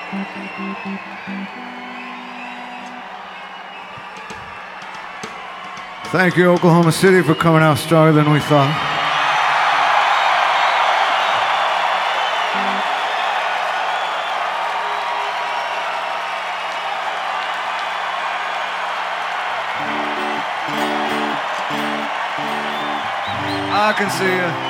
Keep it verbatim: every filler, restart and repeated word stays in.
Thank you, Oklahoma City, for coming out stronger than we thought. I can see you.